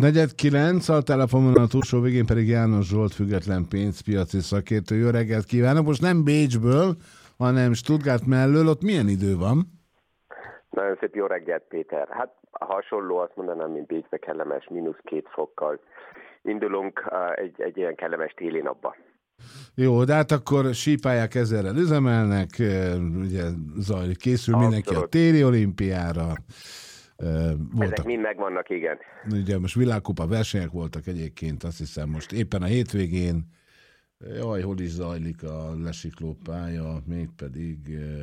4:09, a telefonon a túlsó végén pedig János Zsolt, független pénzpiaci szakértő. Jó reggelt kívánok! Most nem Bécsből, hanem Stuttgart mellől. Ott milyen idő van? Nagyon szép jó reggelt, Péter. Hát hasonló, azt mondanám, mint Bécsbe, kellemes, -2 fokkal. Indulunk egy ilyen kellemes téli napba. Jó, de hát akkor sípályák ezerrel üzemelnek, ugye zajlik, készül mindenki a téli olimpiára. Ezek mind megvannak, igen. Ugye most világkupa versenyek voltak egyébként, azt hiszem most éppen a hétvégén, hol is zajlik a lesiklópálya, mégpedig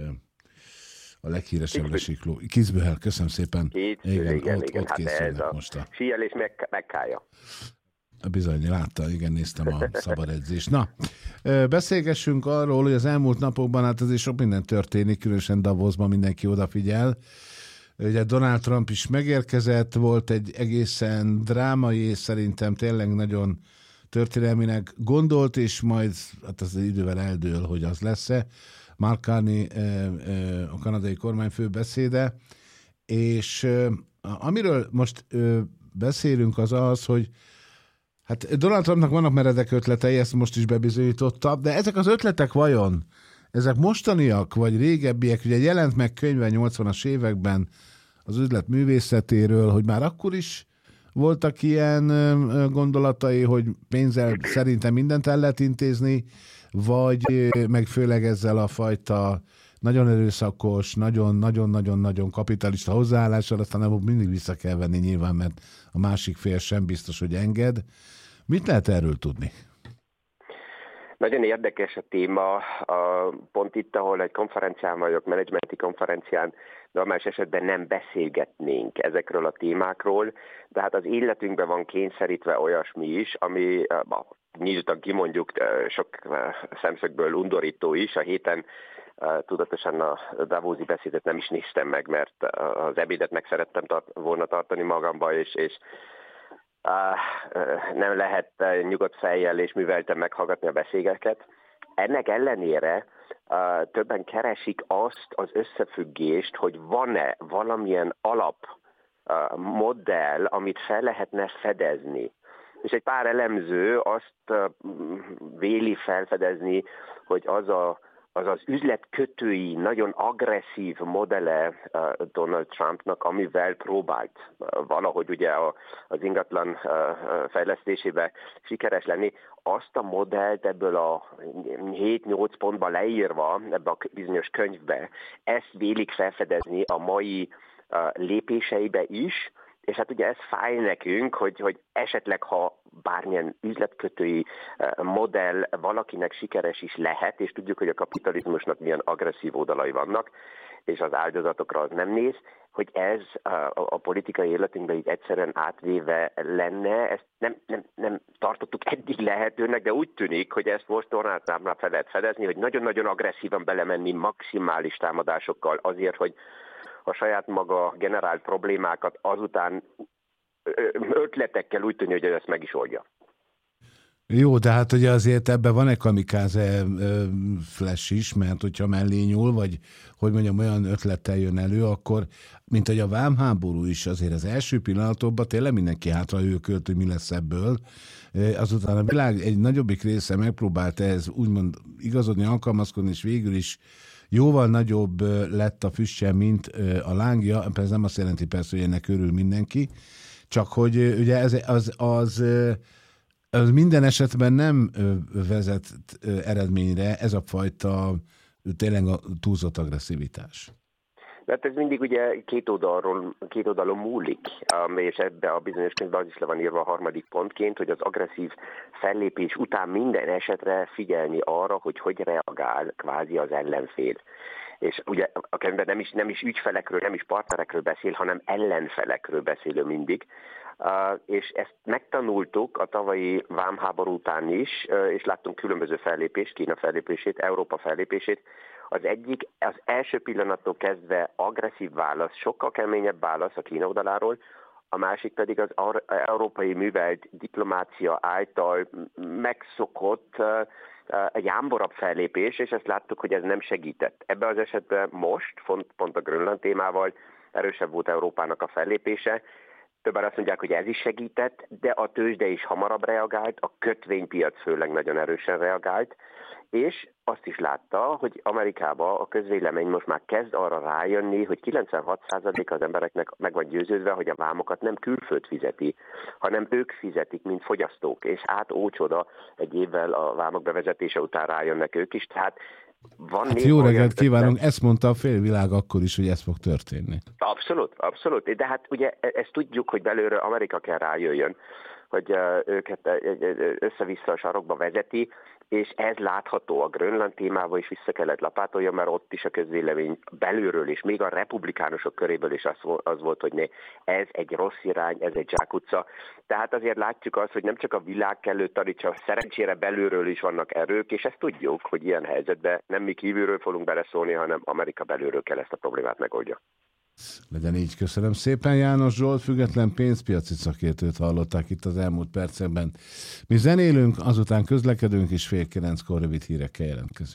a leghíresebb lesikló. Kitzbühel, köszönöm szépen. Igen. Ott készülnek most a... Síelés Mekkája. Bizony, látta, igen, néztem a szabadedzést. Na, beszélgessünk arról, hogy az elmúlt napokban hát azért sok minden történik, különösen Davosban mindenki odafigyel. Ugye Donald Trump is megérkezett, volt egy egészen drámai és szerintem tényleg nagyon történelminek gondolt, és majd hát az idővel eldől, hogy az lesz-e. Mark Carney, a kanadai kormányfő beszéde, és amiről most beszélünk az az, hogy hát Donald Trumpnak vannak meredek ötletei, ezt most is bebizonyította, de ezek az ötletek vajon, ezek mostaniak, vagy régebbiek? Ugye jelent meg könyve 80-as években az üzlet művészetéről, hogy már akkor is voltak ilyen gondolatai, hogy pénzzel szerintem mindent el lehet intézni, vagy meg főleg ezzel a fajta nagyon erőszakos, nagyon kapitalista hozzáállással, aztán abban mindig vissza kell venni nyilván, mert a másik fél sem biztos, hogy enged. Mit lehet erről tudni? Nagyon érdekes a téma, pont itt, ahol egy konferencián vagyok, menedzsmenti konferencián, normális esetben nem beszélgetnénk ezekről a témákról, de hát az életünkben van kényszerítve olyasmi is, ami nyíltan kimondjuk, sok szemszögből undorító is. A héten tudatosan a Davosi beszédet nem is néztem meg, mert az ebédet meg szerettem volna tartani magamba, és nem lehet nyugodt fejjel és művelten meghallgatni a beszélgeteket. Ennek ellenére többen keresik azt az összefüggést, hogy van-e valamilyen alapmodell, amit fel lehetne fedezni. És egy pár elemző azt véli felfedezni, hogy az üzletkötői, nagyon agresszív modelle Donald Trumpnak, amivel próbált valahogy ugye az ingatlan fejlesztésébe sikeres lenni, azt a modellt ebből a 7-8 pontba leírva, ebbe a bizonyos könyvbe, ezt vélik felfedezni a mai lépéseibe is, és hát ugye ez fáj nekünk, hogy esetleg, ha bármilyen üzletkötői modell valakinek sikeres is lehet, és tudjuk, hogy a kapitalizmusnak milyen agresszív oldalai vannak, és az áldozatokra az nem néz, hogy ez a politikai életünkben így egyszerűen átvéve lenne. Ezt nem tartottuk eddig lehetőnek, de úgy tűnik, hogy ezt most Donald Trumpnál fel lehet fedezni, hogy nagyon-nagyon agresszívan belemenni maximális támadásokkal azért, hogy a saját maga generált problémákat azután ötletekkel úgy tűnik, hogy ezt meg is oldja. Jó, de hát ugye azért ebben van egy kamikáze flash is, mert hogyha mellé nyúl, vagy hogy mondjam, olyan ötlettel jön elő, akkor, mint hogy a vámháború is azért az első pillanatokban tényleg mindenki hátrajökölt, hogy mi lesz ebből. Azután a világ egy nagyobbik része megpróbált ehhez úgymond igazodni, alkalmazkodni, és végül is jóval nagyobb lett a füstje, mint a lángja. Ez nem azt jelenti persze, hogy ennek örül mindenki, csak hogy ugye az minden esetben nem vezet eredményre ez a fajta tényleg a túlzott agresszivitás. Hát ez mindig ugye két oldalon múlik, és ebbe a bizonyos könyvben az is le van írva a harmadik pontként, hogy az agresszív fellépés után minden esetre figyelni arra, hogy reagál kvázi az ellenfél. És ugye a könyvben nem is ügyfelekről, nem is partnerekről beszél, hanem ellenfelekről beszélő mindig. És ezt megtanultuk a tavalyi vámháború után is, és láttunk különböző fellépést, Kína fellépését, Európa fellépését. Az egyik, az első pillanattól kezdve agresszív válasz, sokkal keményebb válasz a Kína oldaláról, a másik pedig az európai művelt diplomácia által megszokott egy jámborabb fellépés, és ezt láttuk, hogy ez nem segített. Ebben az esetben most, pont a Grönland témával erősebb volt Európának a fellépése, Többen azt mondják, hogy ez is segített, de a tőzsde is hamarabb reagált, a kötvénypiac főleg nagyon erősen reagált, és azt is látta, hogy Amerikában a közvélemény most már kezd arra rájönni, hogy 96% az embereknek meg van győződve, hogy a vámokat nem külföld fizeti, hanem ők fizetik, mint fogyasztók, és ócsoda, egy évvel a vámok bevezetése után rájönnek ők is, tehát van jó reggelt kívánunk, ezt mondta a félvilág akkor is, hogy ez fog történni. Abszolút, abszolút, de hát ugye ezt tudjuk, hogy belőle Amerika kell rájöjjön, hogy őket össze-vissza a sarokba vezeti, és ez látható a Grönland témával is vissza kellett lapátolja, mert ott is a közvélemény belülről és még a republikánusok köréből is az volt, hogy ez egy rossz irány, ez egy zsákutca. Tehát azért látjuk azt, hogy nem csak a világ kellő tanítsa, szerencsére belülről is vannak erők, és ezt tudjuk, hogy ilyen helyzetben nem mi kívülről fogunk beleszólni, hanem Amerika belülről kell ezt a problémát megoldja. Legyen így, köszönöm szépen. János Zsolt, független pénzpiaci szakértőt hallották itt az elmúlt percekben. Mi zenélünk, azután közlekedünk, és 8:30 rövid hírekkel jelentkezünk.